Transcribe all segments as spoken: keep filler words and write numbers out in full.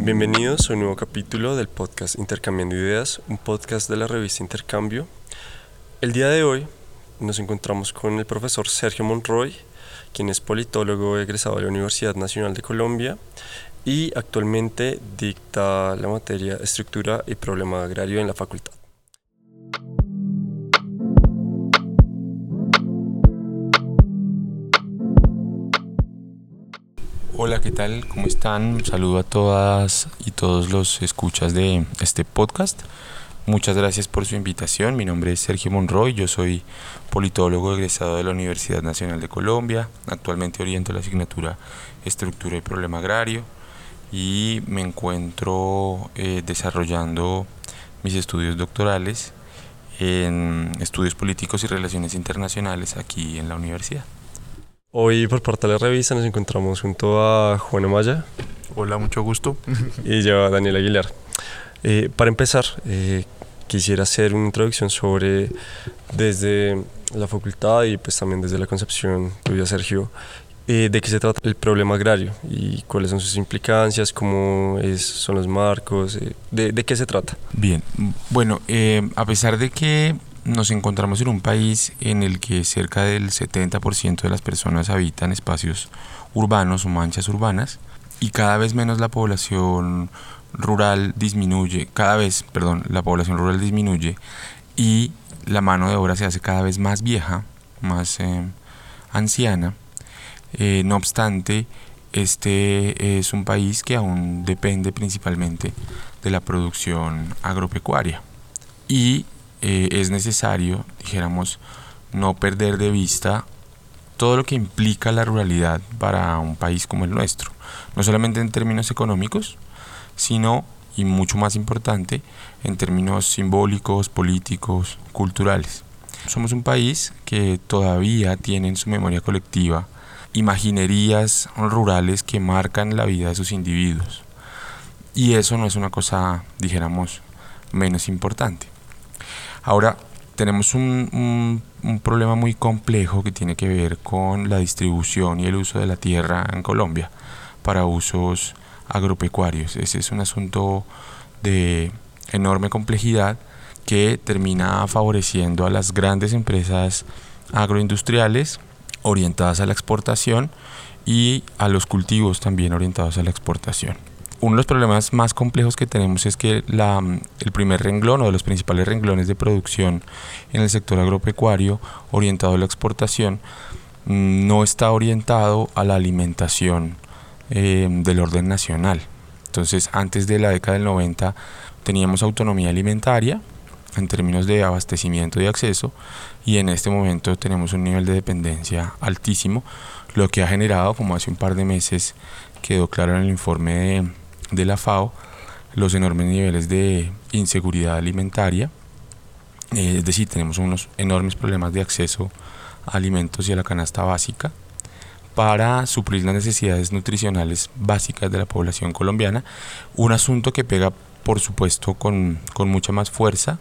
Bienvenidos a un nuevo capítulo del podcast Intercambiando Ideas, un podcast de la revista Intercambio. El día de hoy nos encontramos con el profesor Sergio Monroy, quien es politólogo egresado de la Universidad Nacional de Colombia y actualmente dicta la materia Estructura y Problema Agrario en la facultad. Hola, ¿qué tal? ¿Cómo están? Un saludo a todas y todos los escuchas de este podcast. Muchas gracias por su invitación. Mi nombre es Sergio Monroy, yo soy politólogo egresado de la Universidad Nacional de Colombia. Actualmente oriento la asignatura Estructura y Problema Agrario y me encuentro eh, desarrollando mis estudios doctorales en estudios políticos y relaciones internacionales aquí en la universidad. Hoy por parte de la revista nos encontramos junto a Juan Amaya. Hola, mucho gusto. Y yo a Daniel Aguilar. Eh, para empezar, eh, quisiera hacer una introducción sobre desde la facultad y pues también desde la concepción tuya, Sergio, eh, de qué se trata el problema agrario y cuáles son sus implicancias, cómo es, son los marcos, eh, de, de qué se trata. Bien, bueno, eh, a pesar de que nos encontramos en un país en el que cerca del setenta por ciento de las personas habitan espacios urbanos o manchas urbanas y cada vez menos la población rural disminuye, cada vez, perdón, la población rural disminuye y la mano de obra se hace cada vez más vieja, más eh, anciana. Eh, no obstante, este es un país que aún depende principalmente de la producción agropecuaria y Eh, es necesario, dijéramos, no perder de vista todo lo que implica la ruralidad para un país como el nuestro, no solamente en términos económicos, sino, y mucho más importante, en términos simbólicos, políticos, culturales. Somos un país que todavía tiene en su memoria colectiva imaginerías rurales que marcan la vida de sus individuos, y eso no es una cosa, dijéramos, menos importante. Ahora, tenemos un, un, un problema muy complejo que tiene que ver con la distribución y el uso de la tierra en Colombia para usos agropecuarios. Ese es un asunto de enorme complejidad que termina favoreciendo a las grandes empresas agroindustriales orientadas a la exportación y a los cultivos también orientados a la exportación. Uno de los problemas más complejos que tenemos es que la, el primer renglón o de los principales renglones de producción en el sector agropecuario orientado a la exportación no está orientado a la alimentación eh, del orden nacional. Entonces, antes de la década del noventa teníamos autonomía alimentaria en términos de abastecimiento y acceso, y en este momento tenemos un nivel de dependencia altísimo, lo que ha generado, como hace un par de meses quedó claro en el informe de de la FAO, los enormes niveles de inseguridad alimentaria, eh, es decir, tenemos unos enormes problemas de acceso a alimentos y a la canasta básica para suplir las necesidades nutricionales básicas de la población colombiana, un asunto que pega, por supuesto, con, con mucha más fuerza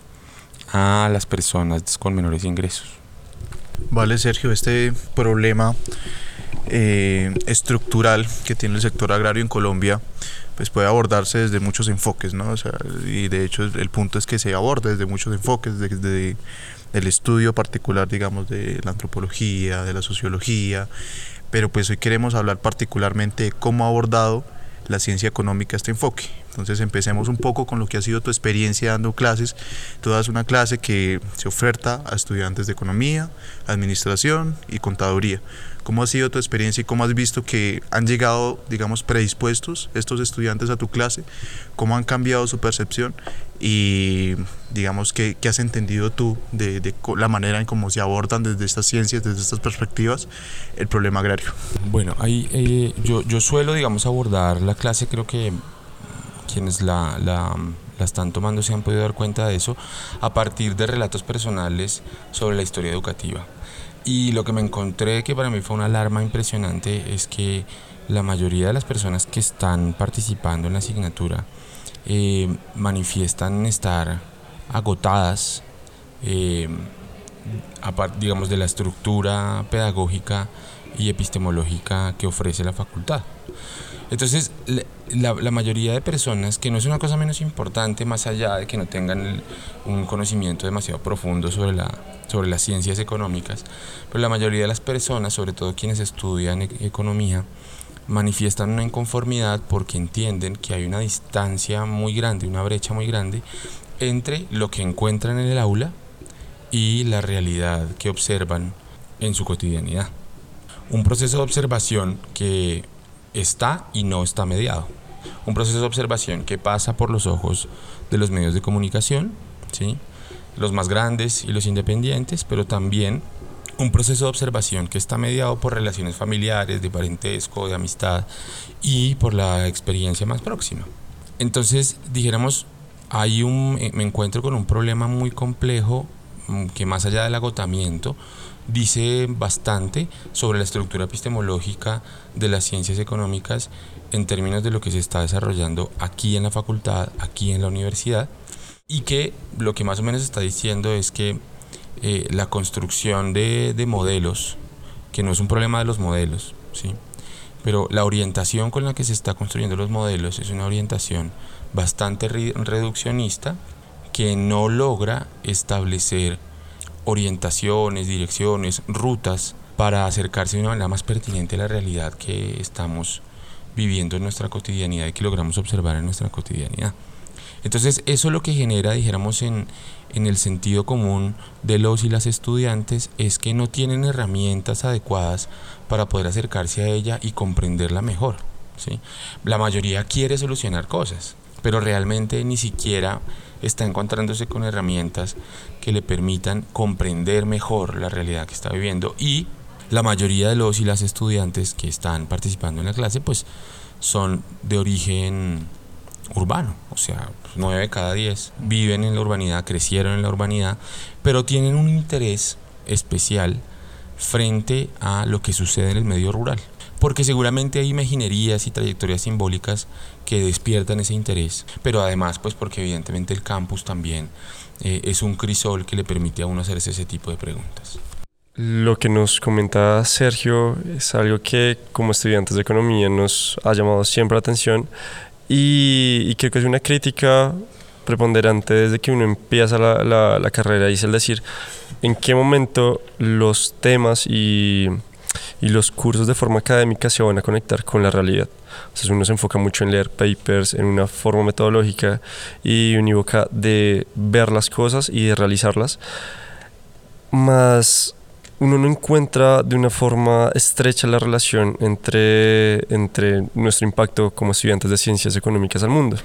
a las personas con menores ingresos. Vale, Sergio, este problema eh, estructural que tiene el sector agrario en Colombia pues puede abordarse desde muchos enfoques, ¿no? O sea, y de hecho el punto es que se aborda desde muchos enfoques, desde, desde el estudio particular, digamos, de la antropología, de la sociología, pero pues hoy queremos hablar particularmente de cómo ha abordado la ciencia económica este enfoque. Entonces empecemos un poco con lo que ha sido tu experiencia dando clases. Tú das una clase que se oferta a estudiantes de economía, administración y contaduría. ¿Cómo ha sido tu experiencia y cómo has visto que han llegado, digamos, predispuestos estos estudiantes a tu clase? ¿Cómo han cambiado su percepción? Y, digamos, ¿qué, qué has entendido tú de, de la manera en cómo se abordan desde estas ciencias, desde estas perspectivas, el problema agrario? Bueno, ahí eh, yo, yo suelo, digamos, abordar la clase, creo que quienes la, la, la están tomando se han podido dar cuenta de eso, a partir de relatos personales sobre la historia educativa. Y lo que me encontré, que para mí fue una alarma impresionante, es que la mayoría de las personas que están participando en la asignatura eh, manifiestan estar agotadas, eh, apart, digamos, de la estructura pedagógica y epistemológica que ofrece la facultad. Entonces, la, la mayoría de personas, que no es una cosa menos importante, más allá de que no tengan el, un conocimiento demasiado profundo sobre, la, sobre las ciencias económicas, pero la mayoría de las personas, sobre todo quienes estudian e- economía, manifiestan una inconformidad porque entienden que hay una distancia muy grande, una brecha muy grande entre lo que encuentran en el aula y la realidad que observan en su cotidianidad. Un proceso de observación que está y no está mediado. Un proceso de observación que pasa por los ojos de los medios de comunicación, ¿sí? Los más grandes y los independientes, pero también un proceso de observación que está mediado por relaciones familiares, de parentesco, de amistad y por la experiencia más próxima. Entonces, dijéramos, hay un, me encuentro con un problema muy complejo que, más allá del agotamiento, dice bastante sobre la estructura epistemológica de las ciencias económicas en términos de lo que se está desarrollando aquí en la facultad, aquí en la universidad, y que lo que más o menos está diciendo es que eh, la construcción de, de modelos, que no es un problema de los modelos, ¿sí? Pero la orientación con la que se está construyendo los modelos es una orientación bastante re- reduccionista que no logra establecer orientaciones, direcciones, rutas para acercarse de una manera más pertinente a la realidad que estamos viviendo en nuestra cotidianidad y que logramos observar en nuestra cotidianidad. Entonces, eso lo que genera, dijéramos, en, en el sentido común de los y las estudiantes es que no tienen herramientas adecuadas para poder acercarse a ella y comprenderla mejor, ¿sí? La mayoría quiere solucionar cosas, pero realmente ni siquiera está encontrándose con herramientas que le permitan comprender mejor la realidad que está viviendo, y la mayoría de los y las estudiantes que están participando en la clase pues son de origen urbano, o sea, nueve de cada diez viven en la urbanidad, crecieron en la urbanidad, pero tienen un interés especial frente a lo que sucede en el medio rural, porque seguramente hay imaginerías y trayectorias simbólicas que despiertan ese interés, pero además pues porque evidentemente el campus también eh, es un crisol que le permite a uno hacerse ese tipo de preguntas. Lo que nos comenta Sergio es algo que como estudiantes de economía nos ha llamado siempre la atención, y, y creo que es una crítica preponderante desde que uno empieza la, la, la carrera, y es el decir, en qué momento los temas y, y los cursos de forma académica se van a conectar con la realidad. Entonces uno se enfoca mucho en leer papers, en una forma metodológica y unívoca de ver las cosas y de realizarlas, más uno no encuentra de una forma estrecha la relación entre, entre nuestro impacto como estudiantes de ciencias económicas al mundo.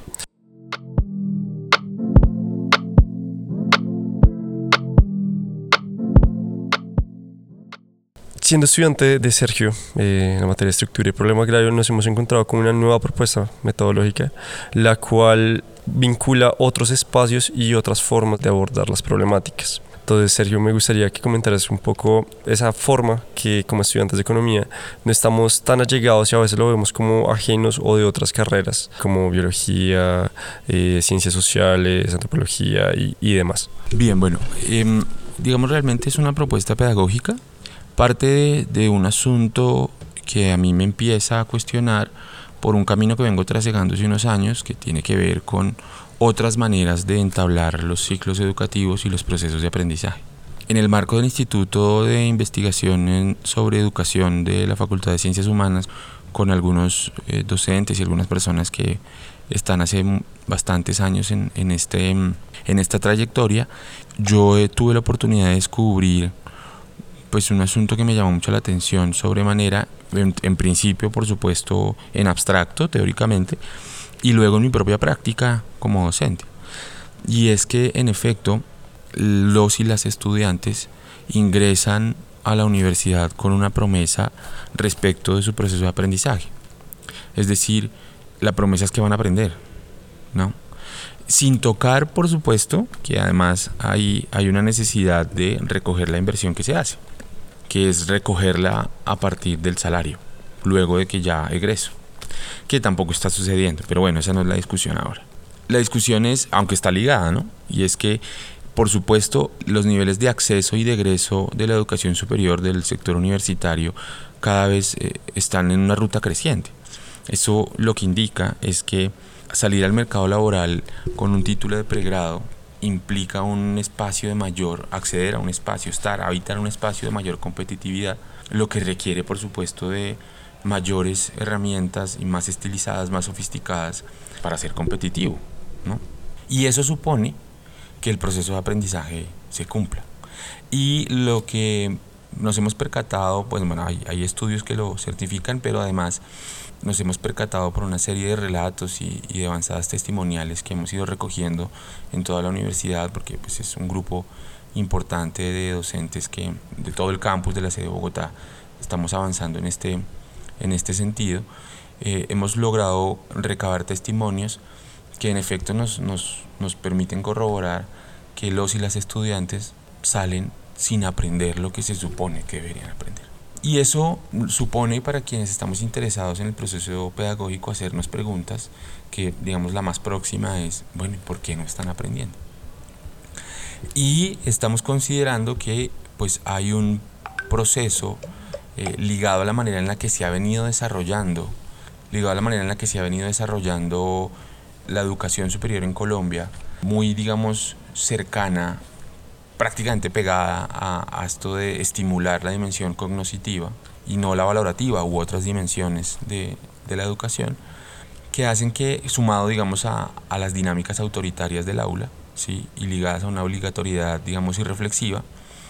Siendo estudiante de Sergio eh, en la materia de estructura y problema agrario, nos hemos encontrado con una nueva propuesta metodológica, la cual vincula otros espacios y otras formas de abordar las problemáticas. Entonces, Sergio, me gustaría que comentaras un poco esa forma que como estudiantes de economía no estamos tan allegados y a veces lo vemos como ajenos o de otras carreras como biología, eh, ciencias sociales, antropología y, y demás. Bien, bueno, eh, digamos realmente es una propuesta pedagógica, parte de, de un asunto que a mí me empieza a cuestionar por un camino que vengo trasegando hace unos años, que tiene que ver con otras maneras de entablar los ciclos educativos y los procesos de aprendizaje. En el marco del Instituto de Investigación en, sobre Educación de la Facultad de Ciencias Humanas, con algunos eh, docentes y algunas personas que están hace bastantes años en, en, este, en esta trayectoria, yo eh, tuve la oportunidad de descubrir pues, un asunto que me llamó mucho la atención sobremanera, en, en principio, por supuesto, en abstracto, teóricamente, y luego en mi propia práctica como docente. Y es que, en efecto, los y las estudiantes ingresan a la universidad con una promesa respecto de su proceso de aprendizaje. Es decir, la promesa es que van a aprender, ¿no? Sin tocar, por supuesto, que además hay, hay una necesidad de recoger la inversión que se hace, que es recogerla a partir del salario, luego de que ya egreso, que tampoco está sucediendo, pero bueno, esa no es la discusión ahora. La discusión es, aunque está ligada, ¿no? Y es que, por supuesto, los niveles de acceso y de egreso de la educación superior del sector universitario cada vez eh, están en una ruta creciente. Eso lo que indica es que salir al mercado laboral con un título de pregrado implica un espacio de mayor, acceder a un espacio, estar, habitar un espacio de mayor competitividad, lo que requiere, por supuesto, de mayores herramientas y más estilizadas, más sofisticadas para ser competitivo, ¿no? Y eso supone que el proceso de aprendizaje se cumpla. Y lo que nos hemos percatado, pues bueno, hay, hay estudios que lo certifican, pero además nos hemos percatado por una serie de relatos y, y de avanzadas testimoniales que hemos ido recogiendo en toda la universidad, porque pues, es un grupo importante de docentes que de todo el campus de la sede de Bogotá estamos avanzando en este, en este sentido. Eh, hemos logrado recabar testimonios que en efecto nos, nos, nos permiten corroborar que los y las estudiantes salen sin aprender lo que se supone que deberían aprender. Y eso supone, para quienes estamos interesados en el proceso pedagógico, hacernos preguntas que, digamos, la más próxima es, bueno, ¿por qué no están aprendiendo? Y estamos considerando que pues, hay un proceso eh, ligado a la manera en la que se ha venido desarrollando, ligado a la manera en la que se ha venido desarrollando la educación superior en Colombia, muy, digamos, cercana, prácticamente pegada a, a esto de estimular la dimensión cognitiva y no la valorativa u otras dimensiones de, de la educación, que hacen que, sumado, digamos, a, a las dinámicas autoritarias del aula, ¿sí? Y ligadas a una obligatoriedad, digamos, irreflexiva,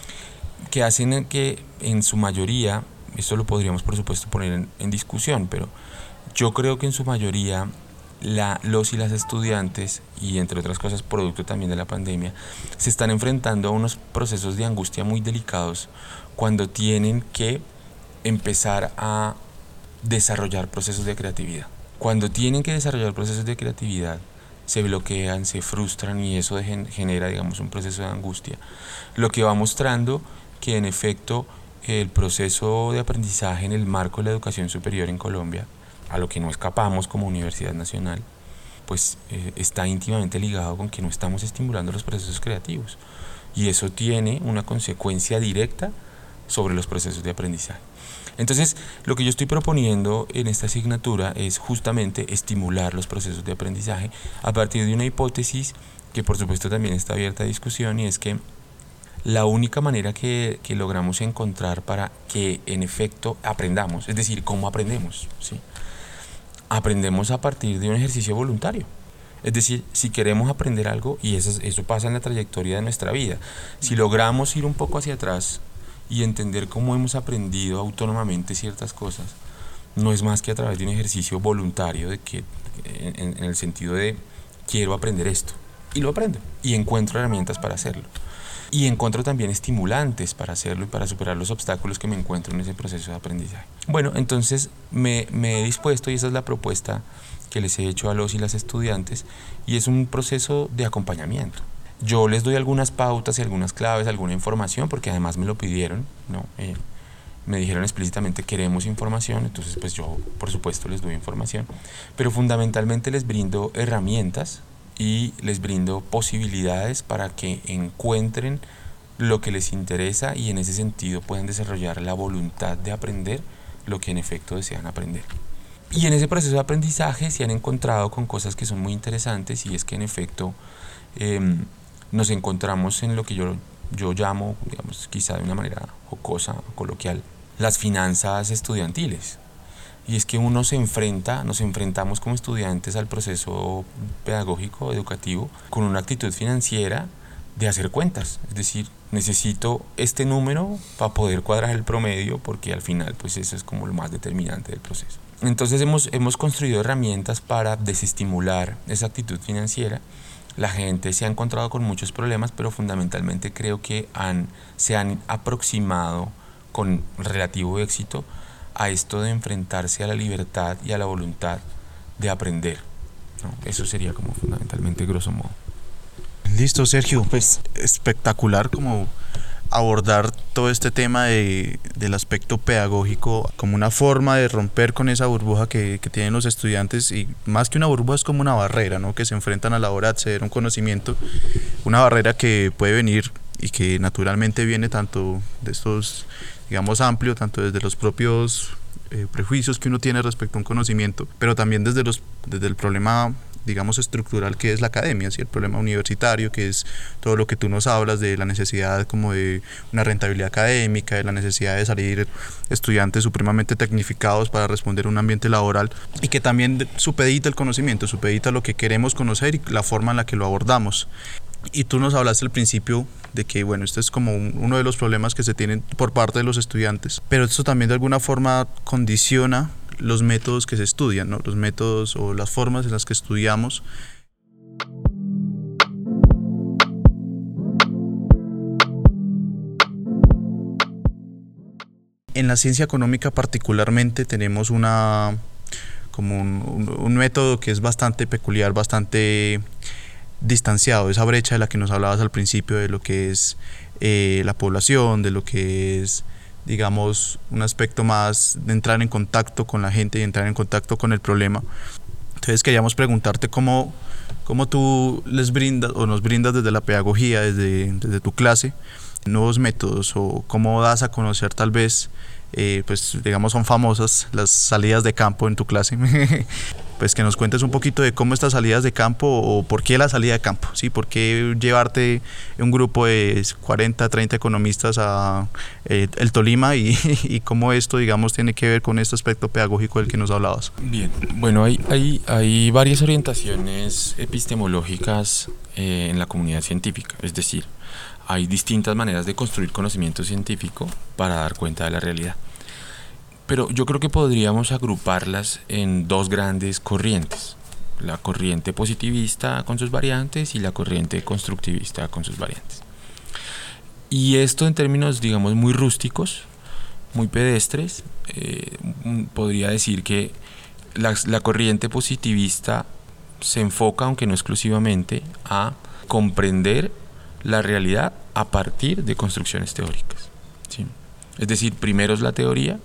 que hacen que en su mayoría, esto lo podríamos por supuesto poner en, en discusión, pero yo creo que en su mayoría La, los y las estudiantes, y entre otras cosas producto también de la pandemia, se están enfrentando a unos procesos de angustia muy delicados cuando tienen que empezar a desarrollar procesos de creatividad. Cuando tienen que desarrollar procesos de creatividad, se bloquean, se frustran y eso genera, digamos, un proceso de angustia. Lo que va mostrando que en efecto el proceso de aprendizaje en el marco de la educación superior en Colombia, a lo que no escapamos como Universidad Nacional, pues eh, está íntimamente ligado con que no estamos estimulando los procesos creativos. Y eso tiene una consecuencia directa sobre los procesos de aprendizaje. Entonces, lo que yo estoy proponiendo en esta asignatura es justamente estimular los procesos de aprendizaje a partir de una hipótesis que por supuesto también está abierta a discusión, y es que la única manera que, que logramos encontrar para que en efecto aprendamos, es decir, ¿cómo aprendemos? ¿Sí? Aprendemos a partir de un ejercicio voluntario. Es decir, si queremos aprender algo, y eso, eso pasa en la trayectoria de nuestra vida, si logramos ir un poco hacia atrás y entender cómo hemos aprendido autónomamente ciertas cosas, no es más que a través de un ejercicio voluntario, de que, en, en el sentido de quiero aprender esto, y lo aprendo, y encuentro herramientas para hacerlo. Y encuentro también estimulantes para hacerlo y para superar los obstáculos que me encuentro en ese proceso de aprendizaje. Bueno, entonces me, me he dispuesto, y esa es la propuesta que les he hecho a los y las estudiantes, y es un proceso de acompañamiento. Yo les doy algunas pautas y algunas claves, alguna información, porque además me lo pidieron, ¿no? Eh, me dijeron explícitamente queremos información, entonces pues yo por supuesto les doy información, pero fundamentalmente les brindo herramientas y les brindo posibilidades para que encuentren lo que les interesa y en ese sentido puedan desarrollar la voluntad de aprender lo que en efecto desean aprender. Y en ese proceso de aprendizaje se han encontrado con cosas que son muy interesantes, y es que en efecto eh, nos encontramos en lo que yo, yo llamo, digamos, quizá de una manera jocosa, coloquial, las finanzas estudiantiles. Y es que uno se enfrenta, nos enfrentamos como estudiantes al proceso pedagógico, educativo, con una actitud financiera de hacer cuentas. Es decir, necesito este número para poder cuadrar el promedio, porque al final pues eso es como lo más determinante del proceso. Entonces hemos, hemos construido herramientas para desestimular esa actitud financiera. La gente se ha encontrado con muchos problemas, pero fundamentalmente creo que han, se han aproximado con relativo éxito a esto de enfrentarse a la libertad y a la voluntad de aprender, ¿no? Eso sería como fundamentalmente grosso modo. Listo, Sergio, pues espectacular como abordar todo este tema de, del aspecto pedagógico como una forma de romper con esa burbuja que, que tienen los estudiantes, y más que una burbuja es como una barrera, ¿no? Que se enfrentan a la hora de acceder a un conocimiento, una barrera que puede venir y que naturalmente viene tanto de estos, digamos, amplio, tanto desde los propios eh, prejuicios que uno tiene respecto a un conocimiento, pero también desde, los, desde el problema, digamos, estructural que es la academia, ¿sí? El problema universitario, que es todo lo que tú nos hablas de la necesidad como de una rentabilidad académica, de la necesidad de salir estudiantes supremamente tecnificados para responder a un ambiente laboral, y que también supedita el conocimiento, supedita lo que queremos conocer y la forma en la que lo abordamos. Y tú nos hablaste al principio de que, bueno, este es como un, uno de los problemas que se tienen por parte de los estudiantes, pero esto también de alguna forma condiciona los métodos que se estudian, ¿no? Los métodos o las formas en las que estudiamos. En la ciencia económica particularmente tenemos una, como un, un, un método que es bastante peculiar, bastante distanciado, esa brecha de la que nos hablabas al principio, de lo que es eh, la población, de lo que es, digamos, un aspecto más de entrar en contacto con la gente y entrar en contacto con el problema. Entonces queríamos preguntarte cómo, cómo tú les brindas o nos brindas desde la pedagogía, desde, desde tu clase, nuevos métodos, o cómo das a conocer tal vez, eh, pues digamos son famosas las salidas de campo en tu clase. Pues que nos cuentes un poquito de cómo estas salidas de campo, o por qué la salida de campo, ¿sí? ¿Por qué llevarte un grupo de cuarenta, treinta economistas a eh, el Tolima, y, y cómo esto, digamos, tiene que ver con este aspecto pedagógico del que nos hablabas? Bien, bueno, hay, hay, hay varias orientaciones epistemológicas eh, en la comunidad científica, es decir, hay distintas maneras de construir conocimiento científico para dar cuenta de la realidad. Pero yo creo que podríamos agruparlas en dos grandes corrientes: la corriente positivista con sus variantes y la corriente constructivista con sus variantes. Y esto en términos, digamos, muy rústicos, muy pedestres, eh, podría decir que la, la corriente positivista se enfoca, aunque no exclusivamente, a comprender la realidad a partir de construcciones teóricas, ¿sí? Es decir, primero es la teoría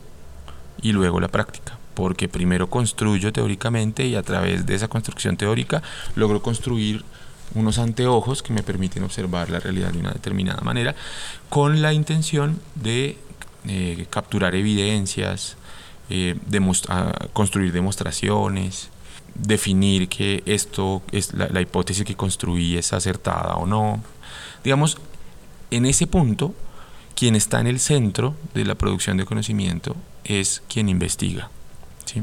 y luego la práctica, porque primero construyo teóricamente y a través de esa construcción teórica logro construir unos anteojos que me permiten observar la realidad de una determinada manera, con la intención de eh, capturar evidencias, eh, demostra- construir demostraciones, definir que esto es la, la hipótesis que construí es acertada o no. Digamos, en ese punto, quien está en el centro de la producción de conocimiento es quien investiga, ¿sí?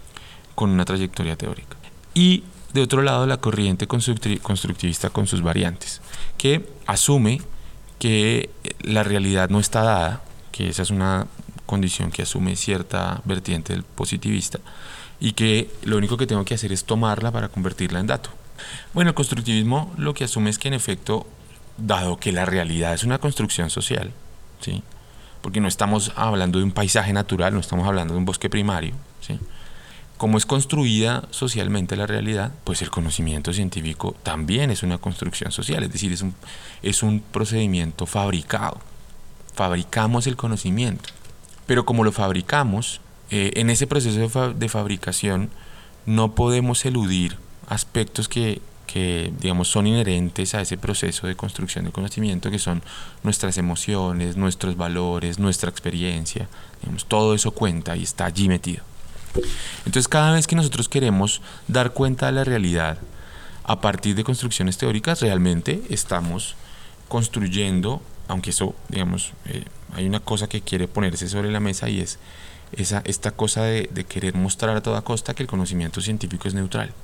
Con una trayectoria teórica. Y de otro lado, la corriente constructivista con sus variantes, que asume que la realidad no está dada, que esa es una condición que asume cierta vertiente del positivista, y que lo único que tengo que hacer es tomarla para convertirla en dato. Bueno, el constructivismo lo que asume es que, en efecto, dado que la realidad es una construcción social, ¿sí? Porque no estamos hablando de un paisaje natural, no estamos hablando de un bosque primario, ¿sí? Como es construida socialmente la realidad, pues el conocimiento científico también es una construcción social, es decir, es un, es un procedimiento fabricado. Fabricamos el conocimiento, pero como lo fabricamos, eh, en ese proceso de, fa- de fabricación no podemos eludir aspectos que, que, digamos, son inherentes a ese proceso de construcción de conocimiento, que son nuestras emociones, nuestros valores, nuestra experiencia. Digamos, todo eso cuenta y está allí metido. Entonces, cada vez que nosotros queremos dar cuenta de la realidad a partir de construcciones teóricas, realmente estamos construyendo, aunque eso, digamos, eh, hay una cosa que quiere ponerse sobre la mesa, y es esa, esta cosa de, de querer mostrar a toda costa que el conocimiento científico es neutral.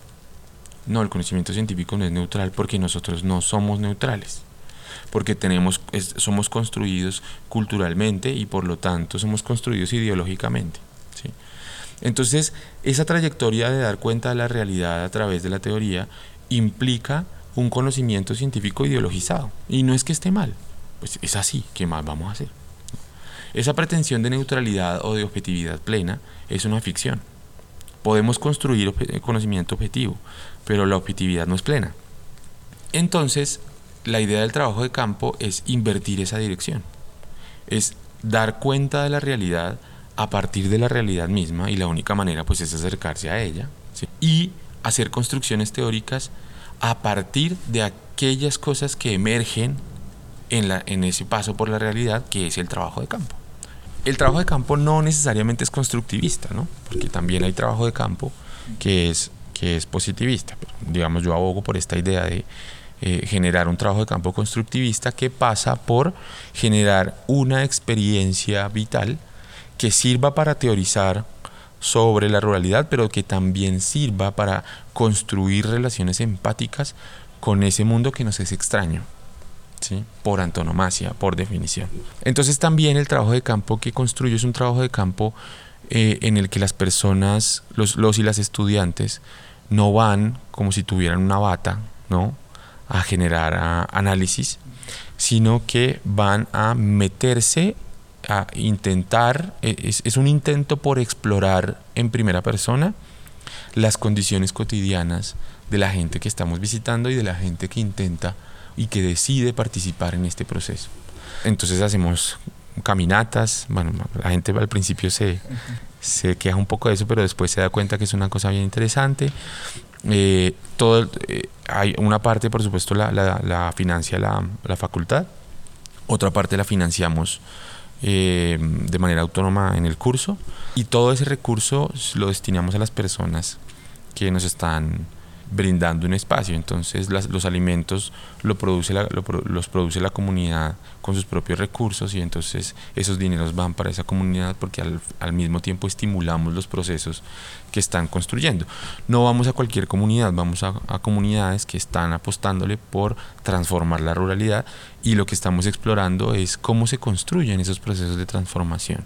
No, el conocimiento científico no es neutral, porque nosotros no somos neutrales, porque tenemos, es, somos construidos culturalmente y por lo tanto somos construidos ideológicamente, ¿sí? Entonces, esa trayectoria de dar cuenta de la realidad a través de la teoría implica un conocimiento científico ideologizado. Y no es que esté mal, pues es así, ¿qué más vamos a hacer? Esa pretensión de neutralidad o de objetividad plena es una ficción. Podemos construir ob- conocimiento objetivo, pero la objetividad no es plena. Entonces, la idea del trabajo de campo es invertir esa dirección. Es dar cuenta de la realidad a partir de la realidad misma, y la única manera pues es acercarse a ella, ¿sí? Y hacer construcciones teóricas a partir de aquellas cosas que emergen en, la, en ese paso por la realidad, que es el trabajo de campo. El trabajo de campo no necesariamente es constructivista, ¿no? Porque también hay trabajo de campo que es, que es positivista. Pero, digamos, yo abogo por esta idea de eh, generar un trabajo de campo constructivista que pasa por generar una experiencia vital que sirva para teorizar sobre la ruralidad, pero que también sirva para construir relaciones empáticas con ese mundo que nos es extraño, ¿sí? Por antonomasia, por definición. Entonces también el trabajo de campo que construyo es un trabajo de campo eh, en el que las personas, los, los y las estudiantes, no van como si tuvieran una bata, ¿no?, a generar a, análisis, sino que van a meterse a intentar, es, es un intento por explorar en primera persona las condiciones cotidianas de la gente que estamos visitando y de la gente que intenta y que decide participar en este proceso. Entonces hacemos caminatas, bueno, la gente al principio se, se queja un poco de eso, pero después se da cuenta que es una cosa bien interesante. Eh, todo, eh, hay una parte, por supuesto, la, la, la financia la, la facultad, otra parte la financiamos eh, de manera autónoma en el curso, y todo ese recurso lo destinamos a las personas que nos están brindando un espacio. Entonces las, los alimentos lo produce la, lo, los produce la comunidad con sus propios recursos, y entonces esos dineros van para esa comunidad porque al, al mismo tiempo estimulamos los procesos que están construyendo. No vamos a cualquier comunidad, vamos a, a comunidades que están apostándole por transformar la ruralidad, y lo que estamos explorando es cómo se construyen esos procesos de transformación.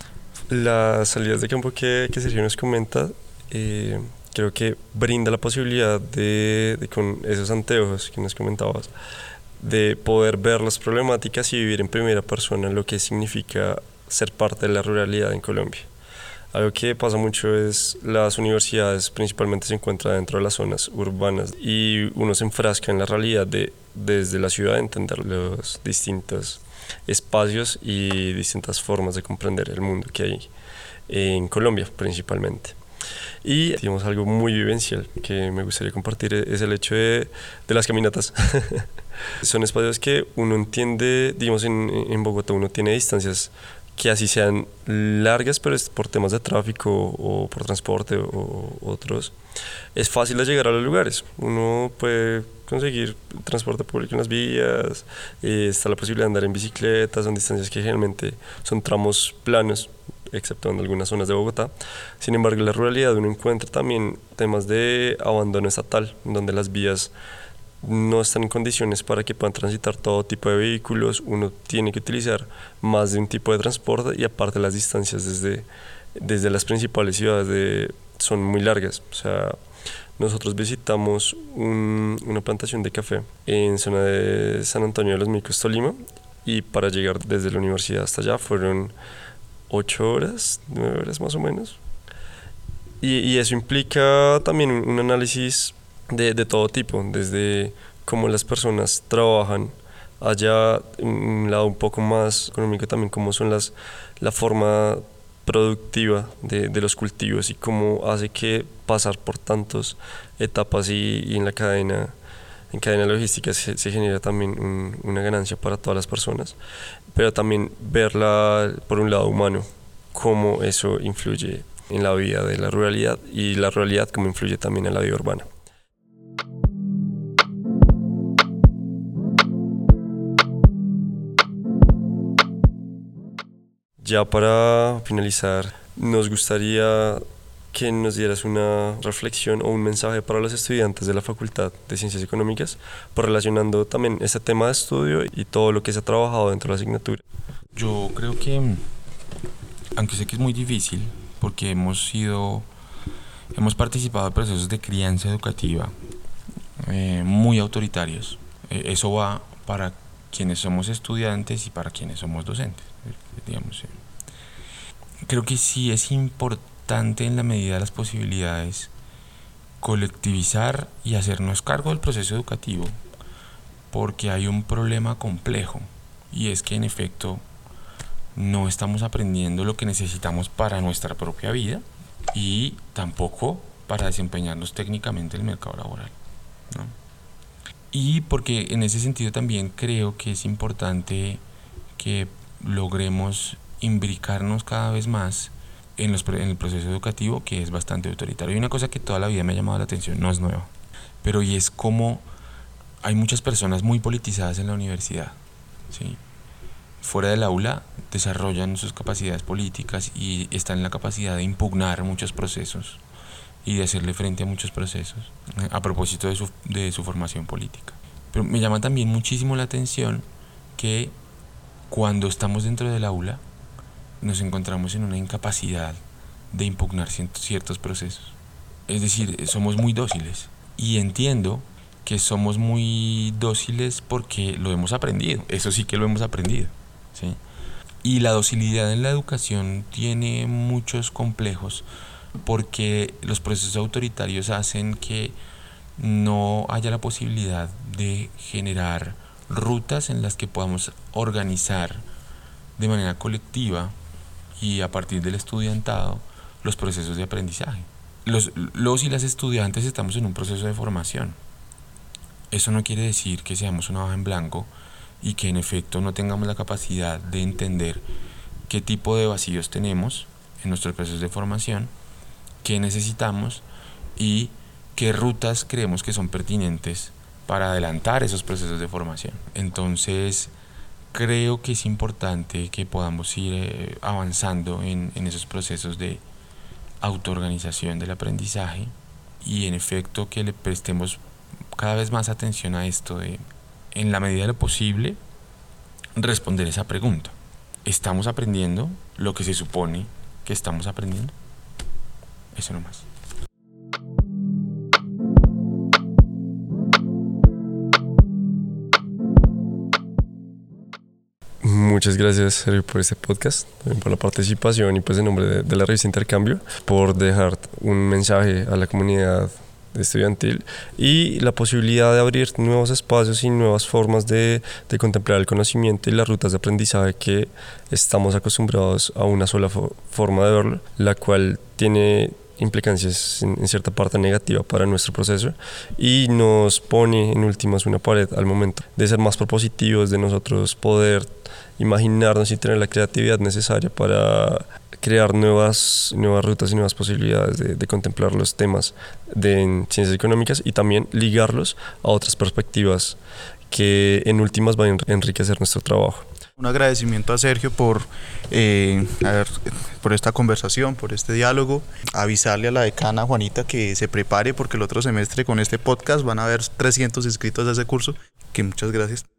Las salidas de campo que, que Sergio nos comenta, eh, creo que brinda la posibilidad de, de, con esos anteojos que nos comentabas, de poder ver las problemáticas y vivir en primera persona lo que significa ser parte de la ruralidad en Colombia. Algo que pasa mucho es las universidades principalmente se encuentran dentro de las zonas urbanas y uno se enfrasca en la realidad de desde la ciudad entender los distintos espacios y distintas formas de comprender el mundo que hay en Colombia principalmente. Y digamos algo muy vivencial que me gustaría compartir es el hecho de, de las caminatas. Son espacios que uno entiende, digamos en, en Bogotá uno tiene distancias que así sean largas, pero es por temas de tráfico o por transporte o otros, es fácil de llegar a los lugares. Uno puede conseguir transporte público en las vías, eh, está la posibilidad de andar en bicicleta, son distancias que generalmente son tramos planos, excepto en algunas zonas de Bogotá. Sin embargo, en la ruralidad uno encuentra también temas de abandono estatal, donde las vías no están en condiciones para que puedan transitar todo tipo de vehículos, uno tiene que utilizar más de un tipo de transporte y aparte las distancias desde, desde las principales ciudades de, son muy largas. O sea, nosotros visitamos un, una plantación de café en zona de San Antonio de los Micos, Tolima, y para llegar desde la universidad hasta allá fueron ocho horas, nueve horas más o menos. Y, y eso implica también un, un análisis de, de todo tipo, desde cómo las personas trabajan allá, un lado un poco más económico también, cómo son las, la forma productiva de, de los cultivos y cómo hace que pasar por tantas etapas y, y en la cadena en cadena logística se, se genera también un, una ganancia para todas las personas, pero también verla por un lado humano, cómo eso influye en la vida de la ruralidad y la ruralidad cómo influye también en la vida urbana. Ya para finalizar, nos gustaría que nos dieras una reflexión o un mensaje para los estudiantes de la Facultad de Ciencias Económicas, por relacionando también este tema de estudio y todo lo que se ha trabajado dentro de la asignatura. Yo creo que, aunque sé que es muy difícil, porque hemos sido, hemos participado en procesos de crianza educativa eh, muy autoritarios. Eh, eso va para quienes somos estudiantes y para quienes somos docentes, digamos. Eh. Creo que sí es importante en la medida de las posibilidades colectivizar y hacernos cargo del proceso educativo, porque hay un problema complejo y es que en efecto no estamos aprendiendo lo que necesitamos para nuestra propia vida y tampoco para desempeñarnos técnicamente en el mercado laboral, ¿no? Y porque en ese sentido también creo que es importante que logremos imbricarnos cada vez más en, los, en el proceso educativo, que es bastante autoritario. Y una cosa que toda la vida me ha llamado la atención, no es nueva, pero y es como hay muchas personas muy politizadas en la universidad, ¿sí? Fuera del aula desarrollan sus capacidades políticas y están en la capacidad de impugnar muchos procesos y de hacerle frente a muchos procesos a propósito de su, de su formación política. Pero me llama también muchísimo la atención que cuando estamos dentro del aula nos encontramos en una incapacidad de impugnar ciertos procesos. Es decir, somos muy dóciles, y entiendo que somos muy dóciles porque lo hemos aprendido, eso sí que lo hemos aprendido, ¿sí? Y la docilidad en la educación tiene muchos complejos porque los procesos autoritarios hacen que no haya la posibilidad de generar rutas en las que podamos organizar de manera colectiva y a partir del estudiantado los procesos de aprendizaje. Los, los y las estudiantes estamos en un proceso de formación. Eso no quiere decir que seamos una hoja en blanco y que en efecto no tengamos la capacidad de entender qué tipo de vacíos tenemos en nuestros procesos de formación, qué necesitamos y qué rutas creemos que son pertinentes para adelantar esos procesos de formación. Entonces, creo que es importante que podamos ir eh, avanzando en, en esos procesos de autoorganización del aprendizaje y en efecto que le prestemos cada vez más atención a esto de, en la medida de lo posible, responder esa pregunta. ¿Estamos aprendiendo lo que se supone que estamos aprendiendo? Eso nomás. Muchas gracias, Sergio, por este podcast, también por la participación y pues en nombre de, de la revista Intercambio, por dejar un mensaje a la comunidad estudiantil y la posibilidad de abrir nuevos espacios y nuevas formas de, de contemplar el conocimiento y las rutas de aprendizaje que estamos acostumbrados a una sola fo- forma de verlo, la cual tiene implicancias en, en cierta parte negativa para nuestro proceso y nos pone en últimas una pared al momento de ser más propositivos, de nosotros poder imaginarnos y tener la creatividad necesaria para crear nuevas, nuevas rutas y nuevas posibilidades de, de contemplar los temas de en ciencias económicas y también ligarlos a otras perspectivas que en últimas van a enriquecer nuestro trabajo. Un agradecimiento a Sergio por, eh, a ver, por esta conversación, por este diálogo. Avisarle a la decana Juanita que se prepare porque el otro semestre con este podcast van a haber trescientos inscritos a ese curso. Que muchas gracias.